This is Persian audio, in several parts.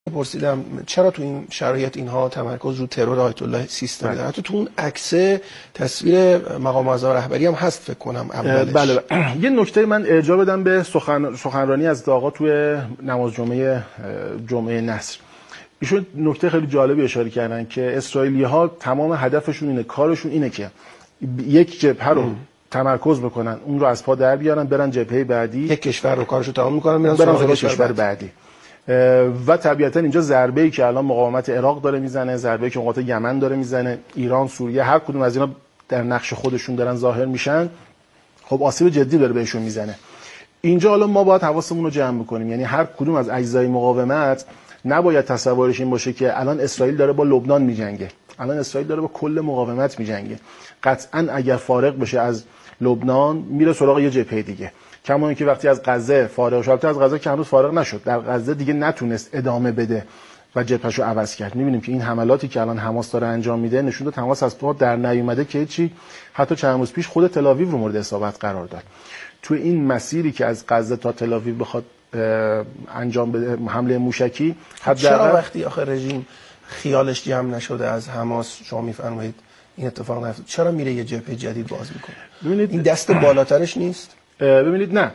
پرسیدم چرا تو این شرایط اینها تمرکز رو ترور آیت الله سیستانی دارن. حتی تو اون عکس تصویر مقام معظم رهبری هم هست فکر کنم اولش. بله. یه نکته من ارجاع بدم به سخنرانی از آقا توی نماز جمعه نصر. ایشون نکته خیلی جالبی اشاره کردن که اسرائیلی‌ها تمام هدفشون اینه، کارشون اینه که یک جبهه رو تمرکز بکنن، اون رو از پا در بیارن، برن جبهه بعدی، یک کشور رو کارشو تمام میکنن، میرن سراغ کشور بعدی. و طبیعتا اینجا ضربه‌ای که الان مقاومت عراق داره میزنه، ضربه‌ای که مقاومت یمن داره میزنه، ایران، سوریه، هر کدوم از اینا در نقش خودشون دارن ظاهر میشن، خب آسیب جدی داره بهشون میزنه. اینجا حالا ما باید حواسمون رو جمع بکنیم، یعنی هر کدوم از اجزای مقاومت نباید تصورش این باشه که الان اسرائیل داره با لبنان میجنگه، الان اسرائیل داره با کل مقاومت میجنگه. قطعا اگر فارغ بشه از لبنان میره سراغ یه جبهه دیگه، کما اینکه وقتی از غزه فارغ شد، از غزه که هنوز فارغ نشد، در غزه دیگه نتونست ادامه بده و جبهه‌شو عوض کرد. می‌بینیم که این حملاتی که الان حماس داره انجام میده نشون داد حماس از پا در نیومده که چی. حتی چند روز پیش خود تل‌آویو رو مورد اصابت قرار داد. تو این مسیری که از غزه تا تل‌آویو بخواد انجام بده حمله موشکی، چرا وقتی آخر رژیم خیالش جمع نشده از حماس، شما میفرمایید این اتفاق نیفتاد، چرا میره یه جبهه جدید باز میکنه؟ ببینید این دست بالاترش نیست؟ ببینید نه،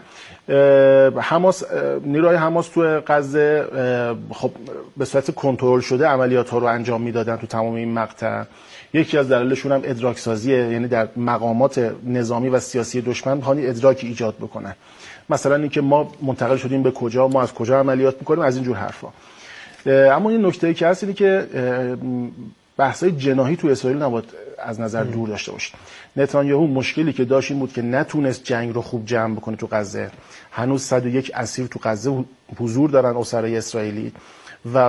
حماس، نیروهای حماس تو غزه خب به صورت کنترل شده عملیات ها رو انجام میدادن تو تمام این مقطع. یکی از دلایلشون هم ادراک سازیه، یعنی در مقامات نظامی و سیاسی دشمن هانی ادراکی ایجاد بکنن، مثلا اینکه ما منتقل شدیم به کجا، ما از کجا عملیات میکنیم، از این جور حرفا. اما این نکته‌ای که هست اینه که بحث‌های جناحی تو اسرائیل نباید از نظر دور داشته باشید. نتانیاهو مشکلی که داشت این بود که نتونست جنگ رو خوب جمع بکنه تو غزه. هنوز 101 اسیر تو غزه حضور دارن اسرای اسرائیلی و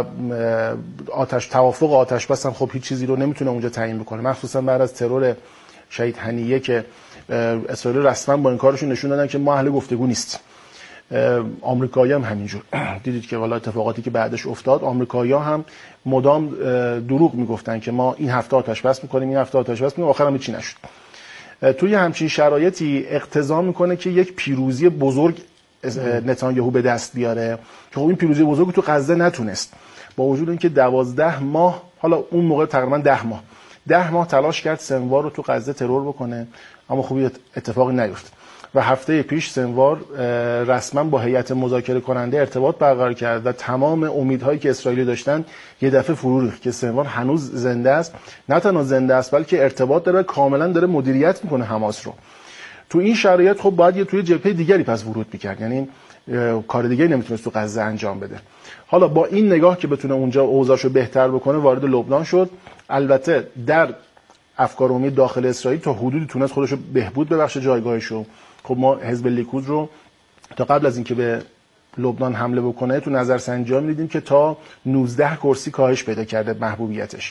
توافق آتش بس هم خب هیچ چیزی رو نمیتونه اونجا تعیین بکنه، مخصوصا بعد از ترور شهید هنیه که اسرائیل رسما با این کارشون نشون دادن که ما اهل گفتگو نیستیم. آمریکایی هم همینجور. دیدید که والا اتفاقاتی که بعدش افتاد، آمریکایی‌ها هم مدام دروغ میگفتن که ما این هفته آتش بس میکنیم، این هفته آتش بس میکنیم، آخر هم هیچی نشد. توی همچین شرایطی اقتضا میکنه که یک پیروزی بزرگ نتانیاهو به دست بیاره که خب این پیروزی بزرگ تو غزه نتونست، با وجود اینکه 12 ماه، حالا اون موقع تقریبا 10 ماه تلاش کرد سنوار رو تو غزه ترور بکنه، اما خب اتفاقی نیفتاد. و هفته پیش سنوار رسما با هیئت مذاکره کننده ارتباط برقرار کرد و تمام امیدهایی که اسرائیلی داشتن یه دفعه فرو ریخت که سنوار هنوز زنده است، نه تنها زنده است بلکه ارتباط داره، کاملا داره مدیریت میکنه حماس رو. تو این شرایط خب باید توی جبهه دیگری پس ورود میکرد، یعنی کار دیگری نمیتونست تو غزه انجام بده. حالا با این نگاه که بتونه اونجا اوضاعشو بهتر بکنه وارد لبنان شد. البته در افکار عمومی داخل اسرائیل تا حدودی تونست خودشو بهبود ببخشه جایگاهشو. خب ما حزب لیکود رو تا قبل از اینکه به لبنان حمله بکنه تو نظرسنجی‌ها می‌دیدیم که تا 19 کرسی کاهش پیدا کرده محبوبیتش،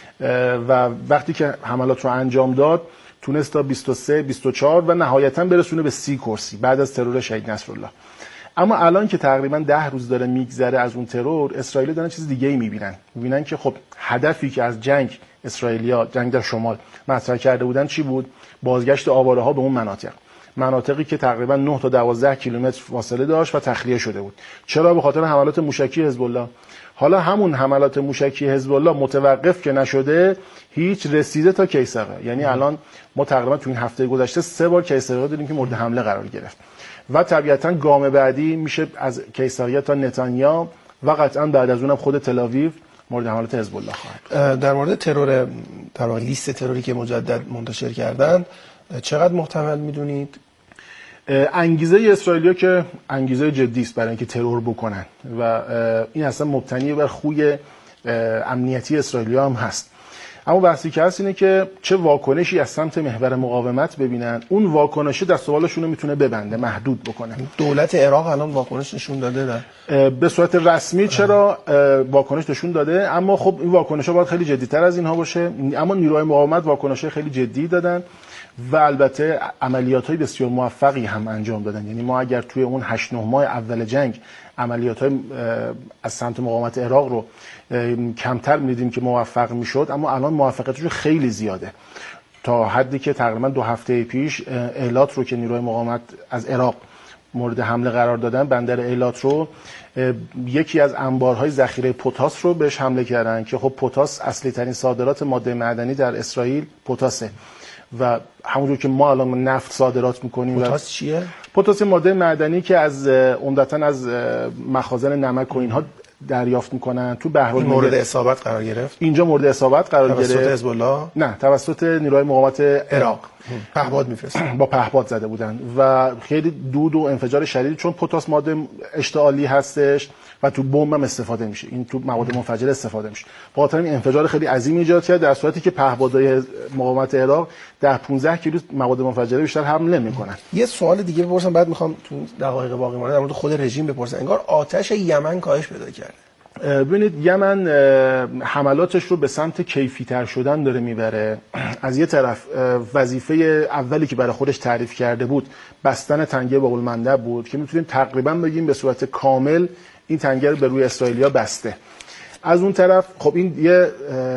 و وقتی که حملات رو انجام داد تونست تا 23 24 و نهایتاً برسونه به 30 کرسی بعد از ترور شهید نصرالله. اما الان که تقریبا 10 روز داره میگذره از اون ترور، اسرائیل دارن چیز دیگه‌ای می‌بینن که خب هدفی که از جنگ اسرائیلیا، جنگ در شمال مطرح کرده بودن چی بود؟ بازگشت آواره‌ها به اون مناطقی که تقریبا 9 تا 12 کیلومتر فاصله داشت و تخلیه شده بود. چرا؟ به خاطر حملات موشکی حزب الله. حالا همون حملات موشکی حزب الله متوقف که نشده، هیچ رسیده تا کیسره. یعنی الان ما تقریبا تو این هفته گذشته 3 بار کیسره داریم که مورد حمله قرار گرفت و طبیعتا گام بعدی میشه از کیسریه تا نتانیا و قطعا بعد از اونم خود تل‌آویو مورد حملات حزب الله خواهد. در مورد ترور، در واقع لیست تروری که مجدد منتشر کردن، چقدر محتمل میدونید؟ انگیزه اسرائیلیا که انگیزه جدی است برای اینکه ترور بکنن و این اصلا مبتنی بر خوی امنیتی اسرائیلیا هم هست. اما بحثی که هست اینه که چه واکنشی از سمت محور مقاومت ببینن، اون واکنشه دست و بالشون رو میتونه ببنده، محدود بکنه. دولت عراق الان واکنش نشون داده به صورت رسمی چرا واکنش نشون داده، اما خب این واکنش‌ها باید خیلی جدی‌تر از اینها باشه. اما نیروهای مقاومت واکنش‌های خیلی جدی دادن و البته عملیات‌های بسیار موفقی هم انجام دادن. یعنی ما اگر توی اون 8-9 ماه اول جنگ عملیات‌های از سمت مقاومت عراق رو کمتر می‌دیدیم که موفق می‌شد، اما الان موفقیتش خیلی زیاده، تا حدی که تقریبا 2 هفته پیش ایلات رو که نیروهای مقاومت از عراق مورد حمله قرار دادن، بندر ایلات رو، یکی از انبارهای ذخیره پتاس رو بهش حمله کردن که خب پتاس اصلی ترین صادرات ماده معدنی در اسرائیل پتاسه و همونجور که ما الان نفت صادرات میکنیم. پتاس چیه؟ پتاس ماده معدنی که از عمدتاً از مخازن نمک و اینها دریافت میکنن تو بحرالمیت. مورد اصابت قرار گرفت. اینجا مورد اصابت قرار گرفت توسط حزب الله؟ نه، توسط نیروهای مقاومت عراق. پهپاد میفرستن. با پهپاد زده بودن و خیلی دود و انفجار شدید، چون پتاس ماده اشتعالی هستش و تو بمب هم استفاده میشه، این تو مواد منفجره استفاده میشه، با خاطر این انفجار خیلی عظیم ایجاد کرد، در صورتی که پهپادهای مقاومت عراق در 15 کیلو مواد منفجره بیشتر حمل نمیکنن. یه سوال دیگه بپرسم بعد میخوام تو دقایق باقی مونده در مورد خود رژیم بپرسم. انگار آتش یمن کاهش پیدا کرده. ببینید یمن حملاتش رو به سمت کیفی‌تر شدن داره میبره. از یه طرف وظیفه اولی که برای خودش تعریف کرده بود بستن تنگه باب المندب بود که میتونیم تقریبا بگیم به صورت کامل این تنگه رو به روی اسرائیلیا بسته. از اون طرف خب این یه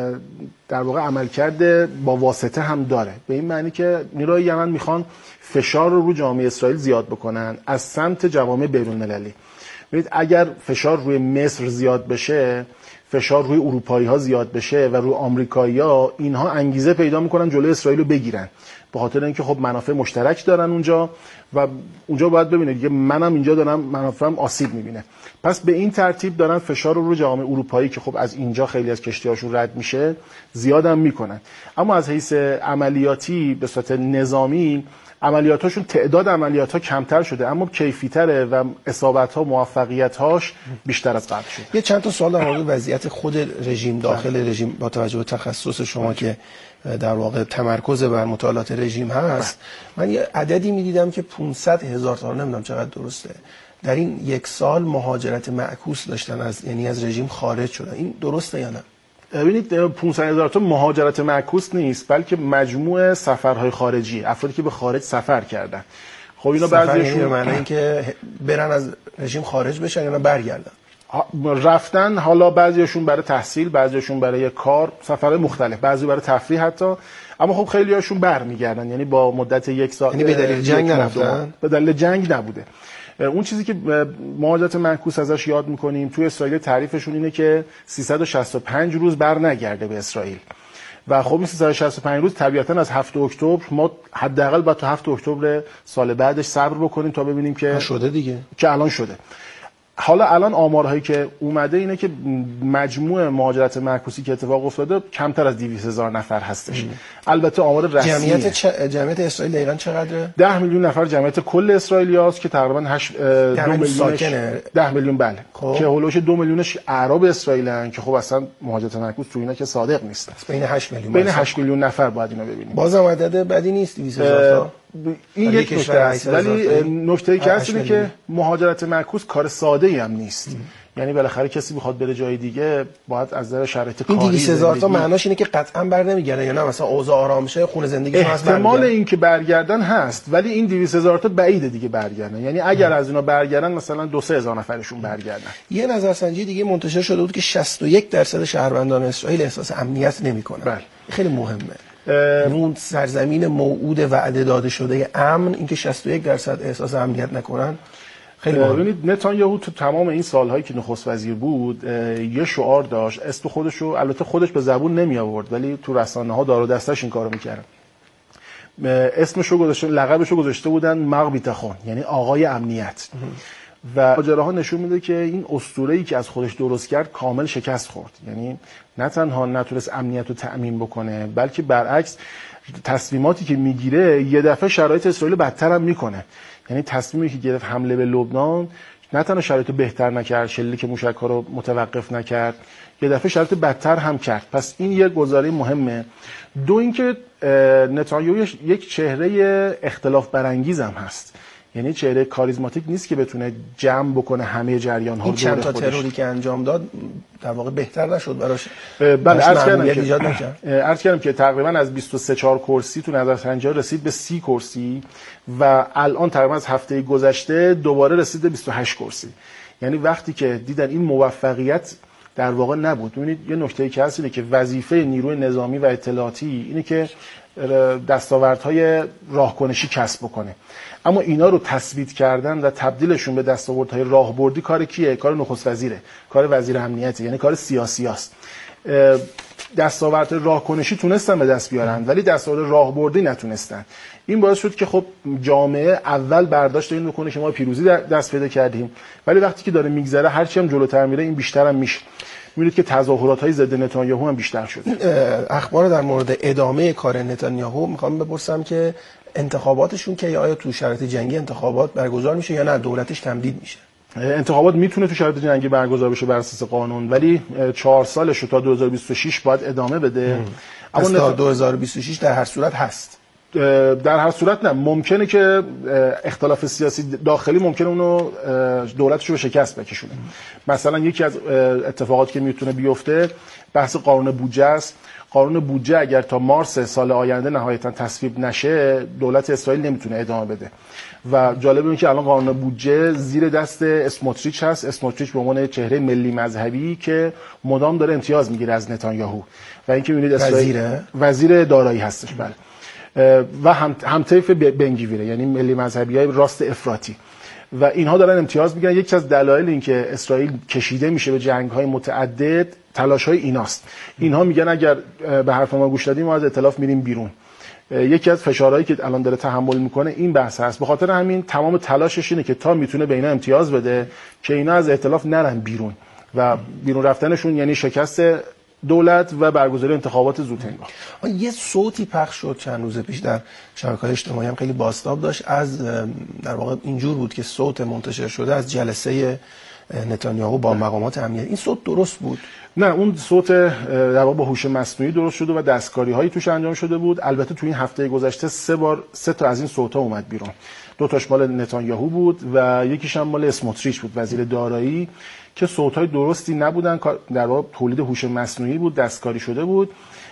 در واقع عملکرد با واسطه هم داره، به این معنی که نیروهای یمن میخوان فشار رو جامعه اسرائیل زیاد بکنن از سمت جوامع بین‌المللی. ببینید اگر فشار روی مصر زیاد بشه، فشار روی اروپایی ها زیاد بشه و روی آمریکایی ها، اینها انگیزه پیدا میکنن جلوی اسرائیل رو بگیرن، به خاطر اینکه خب منافع مشترک دارن اونجا و اونجا باید ببینید دیگه منم اینجا دارم منافعم آسیب میبینه. پس به این ترتیب دارن فشار رو جامعه اروپایی که خب از اینجا خیلی از کشتی‌هاشون رد میشه زیادم میکنن. اما از حیث عملیاتی به صورت نظامی عملیاتاشون تعداد عملیات‌ها کمتر شده اما کیفی‌تره و اصابت‌ها موفقیت‌هاش بیشتر از قبل شده. یه چند تا سوال در مورد وضعیت خود رژیم داخل رژیم با توجه به تخصص شما که در واقع تمرکز بر مطالعات رژیم هست. من یه عددی می‌دیدم که 500,000 تا، نمیدونم چقدر درسته، در این یک سال مهاجرت معکوس داشتن، از رژیم خارج شدن. این درسته یا نه؟ ببینید 500,000 تا مهاجرت معکوس نیست، بلکه مجموع سفرهای خارجی، افرادی که به خارج سفر کردن. خب اینا بعضیشون به معنی اینکه برن از رژیم خارج بشن یا برگردن. رفتن، حالا بعضیشون برای تحصیل، بعضیشون برای کار، سفرهای مختلف، بعضی برای تفریح حتی، اما خب خیلی هاشون برمیگردن، یعنی با مدت یک سال. یعنی به دلیل جنگ نرفتن؟ به دلیل جنگ نبوده. اون چیزی که مهاجرت معکوس ازش یاد میکنیم توی اسرائیل تعریفشون اینه که 365 روز بر نگرده به اسرائیل و خب این 365 روز طبیعتاً از 7 اکتبر ما حداقل باید تا 7 اکتبر سال بعدش صبر بکنیم تا ببینیم که شده دیگه، که الان شده. حالا الان آمارهایی که اومده اینه که مجموع مهاجرت معکوسی که اتفاق افتاده کمتر از 200,000 نفر هستش. البته آمار رسمیه. جمعیت اسرائیل دقیقاً چقدره؟ 10 میلیون نفر جمعیت کل اسرائیلیاست که تقریباً 2 میلیون 10 میلیون بله خب. که هولوش 2 میلیونش اعراب اسرائیلن که خب اصلا مهاجرت معکوس تو اینا که صادق نیست. بین 8 میلیون بین 8 میلیون نفر باید اینا ببینیم. بازم عدد بدی نیست 200,000 تا. این یک نکته است، ولی نکته‌ای که هست اینه که مهاجرت معکوس کار ساده‌ای هم نیست. یعنی بالاخره کسی بخواد بره جای دیگه باید از نظر شرایط کاری. این 200,000 تا معناش اینه که قطعا بر نمیگردن یا نه مثلا اوضاع آرام شه خونه زندگیشون هست احتمال این که برگردن هست، ولی این 200,000 تا بعیده دیگه برگردن. یعنی اگر از اینا برگردن مثلا 2-3 نفرشون برگردن. یه نظرسنجی دیگه منتشر شده بود که 61% شهروندان اسرائیل احساس امنیت نمی‌کنن. بله. خیلی مهمه. اون سرزمین موعود وعده داده شده امن، اینکه 61% احساس امنیت نکنن خیلی مهمه. ببینید نتانیاهو تو تمام این سال‌هایی که نخست وزیر بود یه شعار داشت، اسم خودشو البته خودش به زبون نمی آورد ولی تو رسانه‌ها دار و دستش این کارو می‌کردن. اسمشو گذاشته، لقبشو گذاشته بودن مغبیتخون، یعنی آقای امنیت. و ماجراها نشون میده که این اسطوره‌ای که از خودش درست کرد کامل شکست خورد. یعنی نه تنها نتونست امنیت رو تأمین بکنه بلکه برعکس تصمیماتی که میگیره یه دفعه شرایط اسرائیل بدتر هم میکنه. یعنی تصمیمی که گرفت حمله به لبنان نه تنها شرایط بهتر نکرد، شلیک موشک‌ها رو متوقف نکرد، یه دفعه شرایط بدتر هم کرد. پس این یه گزاره مهمه. دو اینکه نتانیاهو یک چهره اختلاف برانگیز هم هست. یعنی چهره کاریزماتیک نیست که بتونه جمع بکنه همه جریان‌ها رو. چند تا تروری که انجام داد در واقع بهتر نشد براش. بله عرض کردم که تقریبا از 23-4 کرسی تو نظرسنجی‌ها رسید به 30 کرسی و الان تقریبا از هفته گذشته دوباره رسید به 28 کرسی. یعنی وقتی که دیدن این موفقیت در واقع نبود. ببینید یه نکته‌ای که هست اینه که وظیفه نیروی نظامی و اطلاعاتی اینه که دستاوردهای راهکنشی کسب بکنه. اما اینا رو تثبیت کردن و تبدیلشون به دستاوردهای راهبردی کار کیه؟ کار نخست وزیره، کار وزیر امنیته، یعنی کار سیاسی است. دستاورد راهکنشی تونستن به دست بیارن ولی دستاورد راهبردی نتونستن. این باعث شد که خب جامعه اول برداشت این بکنه که ما پیروزی دست پیدا کردیم، ولی وقتی که داره میگذره هرچی هم جلوتر میره این بیشتر هم میشه. می‌بینید که تظاهرات‌های ضد نتانیاهو هم بیشتر شد. اخبار در مورد ادامه کار نتانیاهو میخوام بپرسم که انتخاباتشون که آیا تو شرایط جنگی انتخابات برگزار میشه یا نه دولتش تمدید میشه؟ انتخابات میتونه تو شرایط جنگی برگزار بشه بر اساس قانون، ولی 4 سالش رو تا 2026 باید ادامه بده. اما تا 2026 در هر صورت هست. در هر صورت نه، ممکنه که اختلاف سیاسی داخلی ممکنه اونو دولتش رو به شکست بکشونه. مثلا یکی از اتفاقاتی که میتونه بیفته بحث قانون بودجه است. قانون بودجه اگر تا مارس سال آینده نهایتا تصویب نشه دولت اسرائیل نمیتونه ادامه بده. و جالب اینه که الان قانون بودجه زیر دست اسموتریچ هست. اسموتریچ به عنوان چهره ملی مذهبی که مدام داره امتیاز میگیره از نتانیاهو و اینکه میبینید اسرائیل وزیر دارایی هستش. بله. و همطیف بنگویره، یعنی ملی مذهبیای راست افراطی، و اینها دارن امتیاز میگیرن. یکی از دلایل این که اسرائیل کشیده میشه به جنگ‌های متعدد تلاش‌های ایناست. اینها میگن اگر به حرف ما گوش دادیم ما از ائتلاف میریم بیرون. یکی از فشارهایی که الان داره تحمل میکنه این بحث هست. به خاطر همین تمام تلاشش اینه که تا میتونه به اینا امتیاز بده که اینا از ائتلاف نرن بیرون، و بیرون رفتنشون یعنی شکست دولت و برگزاری انتخابات زودهنگام. یه صوتی پخش شد چند روز پیش در شبکه‌های اجتماعی هم خیلی بازتاب داشت، از در واقع اینجور بود که صوت منتشر شده از جلسه نتانیاهو با مقامات امنیتی. این صوت درست بود؟ نه، اون صوت در واقع با هوش مصنوعی درست شده و دستکاری‌هایی توش انجام شده بود. البته تو این هفته گذشته 3 تا از این صوت‌ها اومد بیرون. 2 تاش مال نتانیاهو بود و یکیش هم مال اسموتریچ بود، وزیر دارایی، که صوت‌های درستی نبودن، در واقع تولید هوش مصنوعی بود، دستکاری شده بود.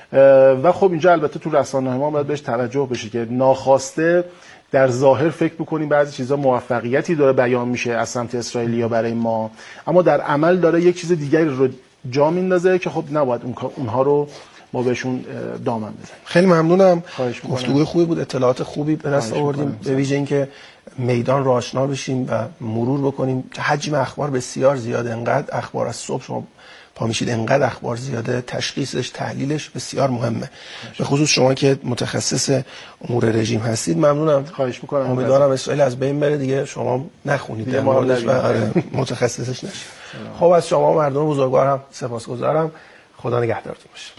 و خب اینجا البته تو رسانه‌های ما باید بهش توجه بشه که ناخواسته در ظاهر فکر بکنیم بعضی چیزا موفقیتی داره بیان میشه از سمت اسرائیلیا برای ما، اما در عمل داره یک چیز دیگری رو جا میندازه که خب نباید اونها رو ما بهشون دامن بزنیم. خیلی ممنونم، گفتگوی خوبی بود، اطلاعات خوبی به دست آوردیم، به ویژه اینکه میدان رو آشنا بشیم و مرور بکنیم که حجم اخبار بسیار زیاده. انقدر اخبار از صبح شما پا میشید، انقدر اخبار زیاده، تشخیصش تحلیلش بسیار مهمه، به خصوص شما که متخصص امور رژیم هستید. ممنونم، خواهش میکنم. امیدوارم اسرائیل از بین بره دیگه، شما نخونید در موردش و متخصصش نشید. خب از شما مردم بزرگوار هم سپاسگزارم. خدا نگهدارتون باشه.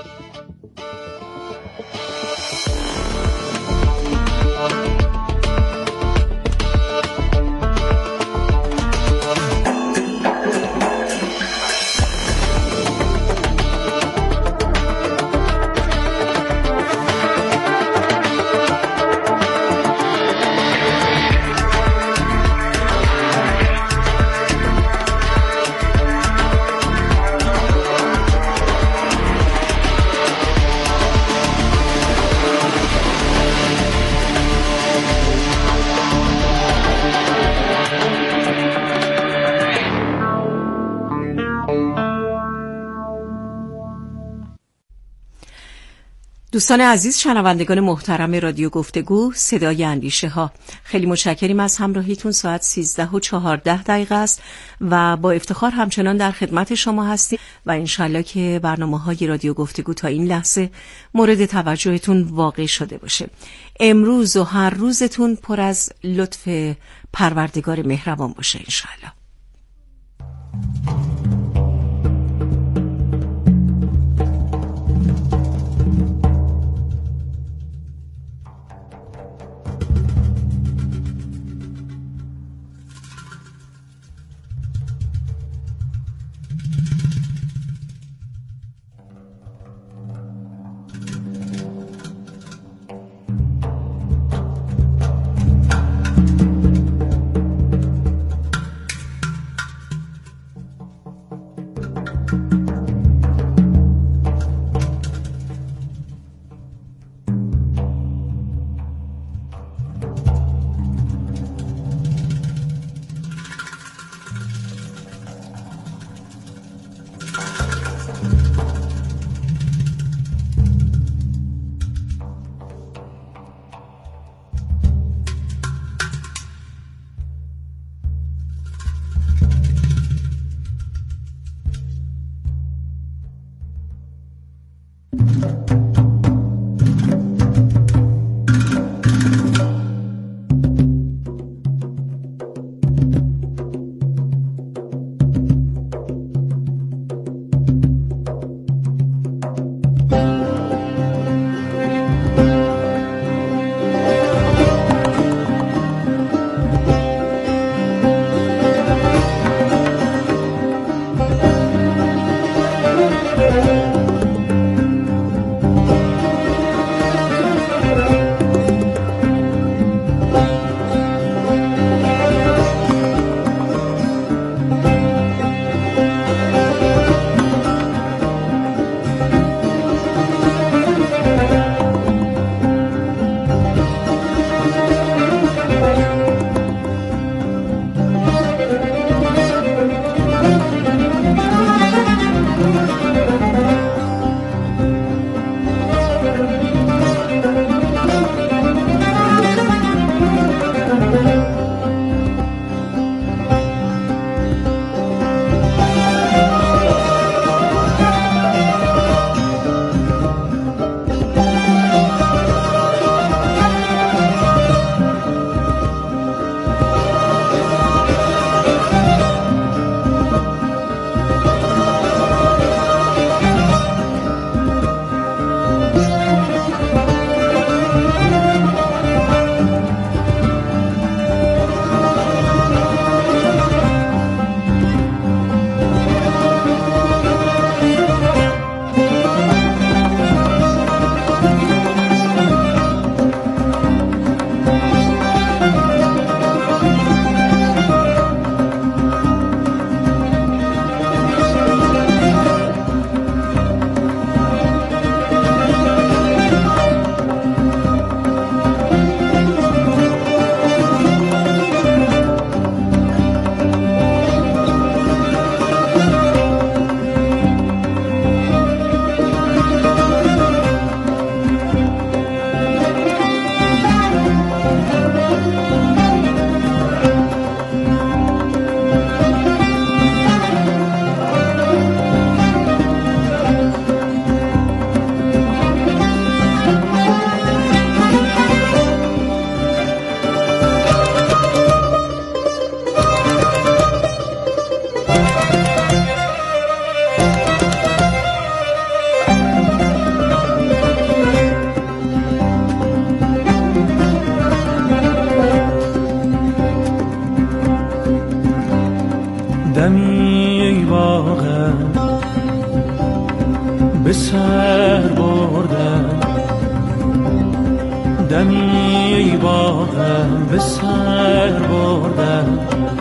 دوستان عزیز، شنوندگان محترم رادیو گفتگو صدای اندیشه ها، خیلی متشکریم از همراهیتون. ساعت 13:14 است و با افتخار همچنان در خدمت شما هستیم و انشالله که برنامه‌های رادیو گفتگو تا این لحظه مورد توجهتون واقع شده باشه. امروز و هر روزتون پر از لطف پروردگار مهربان باشه انشالله. سر بردم، دمی با غم به سر بردم.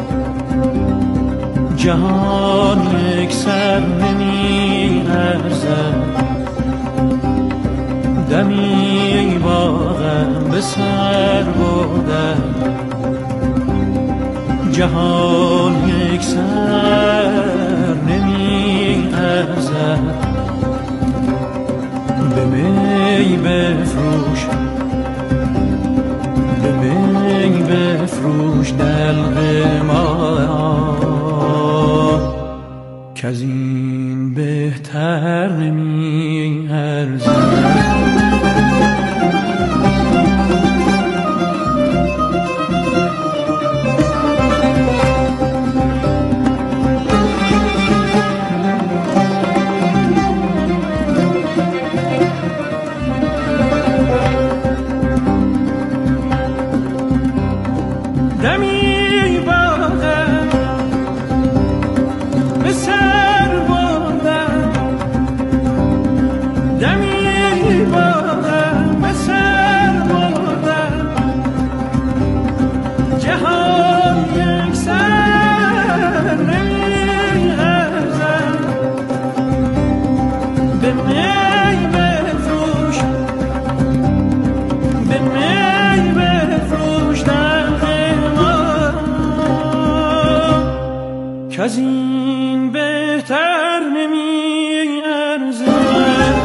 جهان یک سر نمی ارزد، دمی با غم به سر بردم. جهان یک سر نمی ارزد، به می بفروش، به می بفروش دلق ما، که از این بهتر نمی ارزد. از این بهتر نمی ارزد.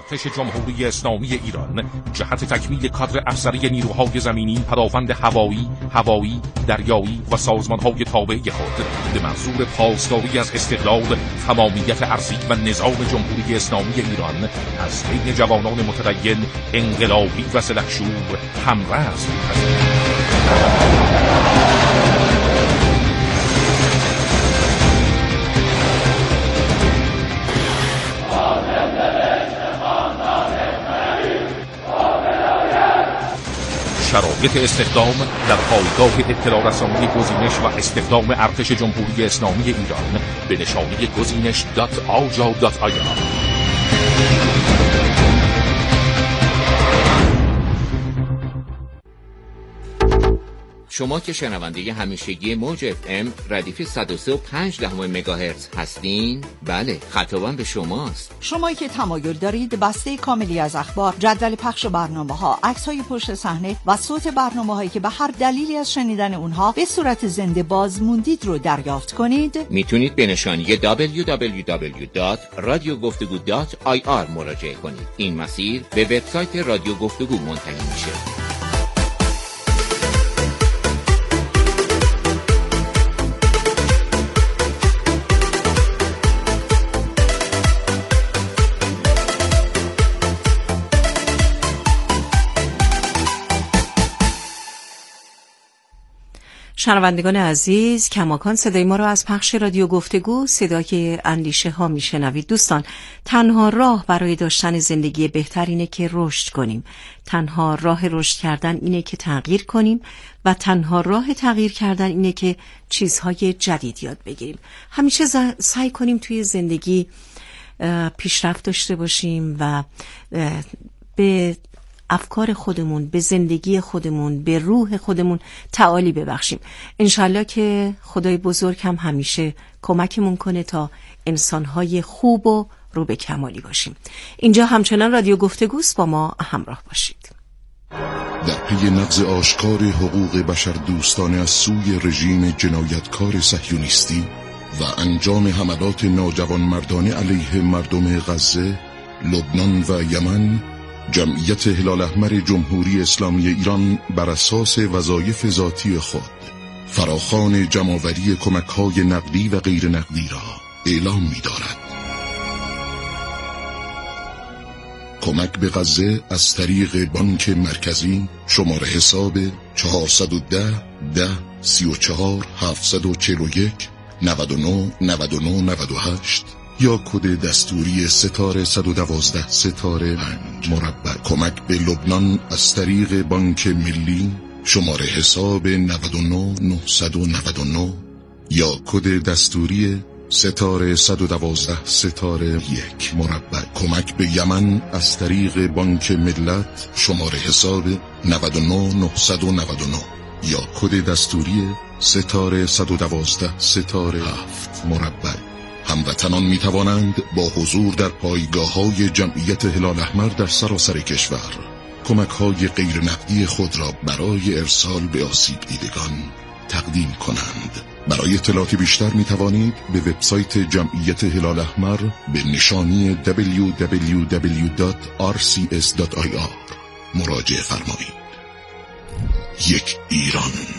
ارتش جمهوری اسلامی ایران جهت تکمیل کادر افسری نیروهای زمینی، پدافند هوایی، دریایی و سازمان‌های تابع خود به منظور پاسداری از استقلال، تمامیت ارضی و نظام جمهوری اسلامی ایران از بین جوانان متدین، انقلابی و سلحشور همرز می‌پذیرد. شرایط استخدام در پایگاه اطلاع رسانی گزینش و استخدام ارتش جمهوری اسلامی ایران به نشانی گزینش.aja.ir. شما که شنونده همیشگی موج FM ردیف 103.5 مگاهرتز هستین؟ بله، خطابم به شماست. شمایی که تمایل دارید بسته کاملی از اخبار، جدول پخش برنامه‌ها، عکس‌های پشت صحنه و صوت برنامه‌هایی که به هر دلیلی از شنیدن اونها به صورت زنده باز موندید رو دریافت کنید، میتونید به نشانی www.radiogoftego.ir مراجعه کنید. این مسیر به وبسایت رادیو گفتگو منتهی میشه. شنوندگان عزیز، کماکان صدای ما را از پخش رادیو گفتگو صدای اندیشه ها میشنوید. دوستان، تنها راه برای داشتن زندگی بهتر اینه که رشد کنیم. تنها راه رشد کردن اینه که تغییر کنیم و تنها راه تغییر کردن اینه که چیزهای جدید یاد بگیریم. همیشه سعی کنیم توی زندگی پیشرفت داشته باشیم و به افکار خودمون، به زندگی خودمون، به روح خودمون تعالی ببخشیم. انشالله که خدای بزرگ هم همیشه کمکمون کنه تا انسانهای خوب و رو به کمالی باشیم. اینجا همچنان رادیو گفتگوست، با ما همراه باشید. در پی نقض آشکار حقوق بشر دوستانه از سوی رژیم جنایتکار صهیونیستی و انجام حملات ناجوانمردانه علیه مردم غزه، لبنان و یمن، جمعیت هلال احمر جمهوری اسلامی ایران بر اساس وظایف ذاتی خود فراخوان جمع‌آوری کمک‌های نقدی و غیر نقدی را اعلام می‌دارد. کمک به غزه از طریق بانک مرکزی شماره حساب 410 10 34 741 99 99 98 یا کد دستوری ستاره 112 ستاره 5 مربع. کمک به لبنان از طریق بانک ملی شماره حساب 99 999 یا کد دستوری ستاره 112 ستاره 1 مربع. کمک به یمن از طریق بانک ملت شماره حساب 99 999 یا کد دستوری ستاره 112 ستاره 7 مربع. هموطنان می توانند با حضور در پایگاه‌های جمعیت هلال احمر در سراسر کشور کمک‌های غیر نقدی خود را برای ارسال به آسیب دیدگان تقدیم کنند. برای اطلاعات بیشتر می توانید به وبسایت جمعیت هلال احمر به نشانی www.rcs.ir مراجعه فرمایید. یک ایران